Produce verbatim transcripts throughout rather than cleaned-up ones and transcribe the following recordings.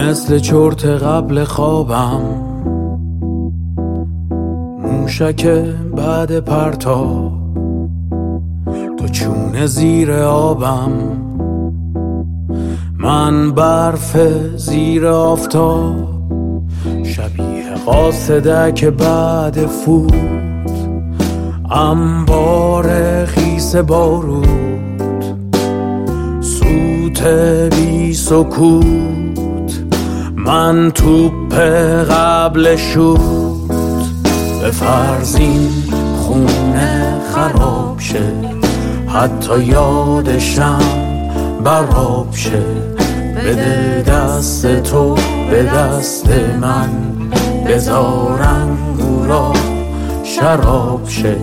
مثل چرت قبل خوابم، موشک بعد پرتاب، تو چونه زیر آبم، من برف زیر آفتاب، شبیه قاصدک بعد فوت، انبار خیس بارود، سوت بی سکوت، من توپ قبل شوت، به فرزین خونه خراب شه، حتی یادشم براب شه، بده دست تو به دست من، بذارم گورا شراب شه.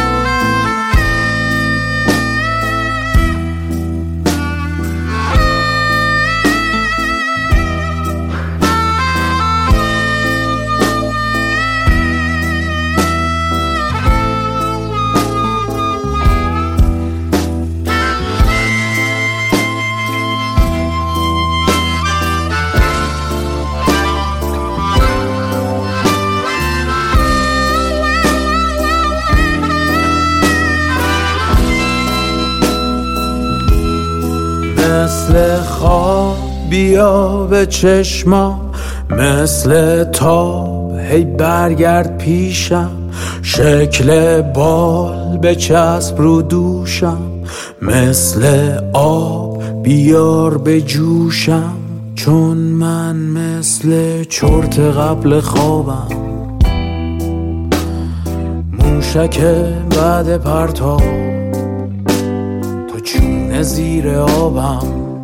مثل خواب بیا به چشما، مثل تاب هی برگرد پیشم، شکل بال به چسب رو دوشم، مثل آب بیار به جوشم، چون من مثل چرت قبل خوابم، موشک بعد پرتاب، تو چونه زیر آبم،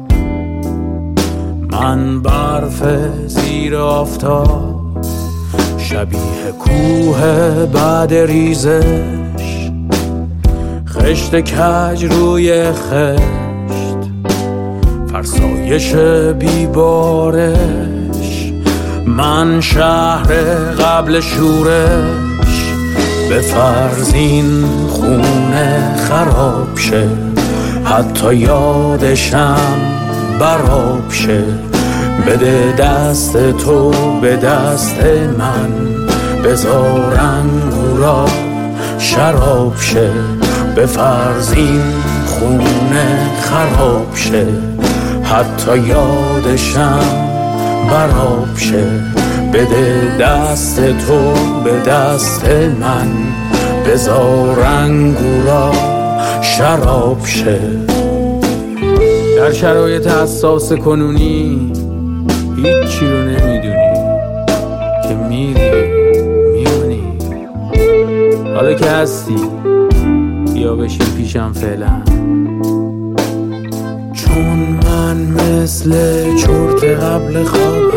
من برف زیر آفتاب، شبیه کوه بعد ریزش، خشت کج روی خشت، فرسایش بیبارش، من شهر قبل شورش، به فرزین خونه خراب شه، حتی یادشم براب شه، بده دست تو به دست من، بذارم گورا شراب شه، به فرزین خونه خراب شه، حتی یادشم براب شه، بده دست تو به دست من، بذارم گورا شراب شه. در شرایط حساس کنونی هیچی رو نمیدونی که میری میمونی، حالا که هستی بیا بشین پیشم فعلا، چون من مثل چرت قبل خواب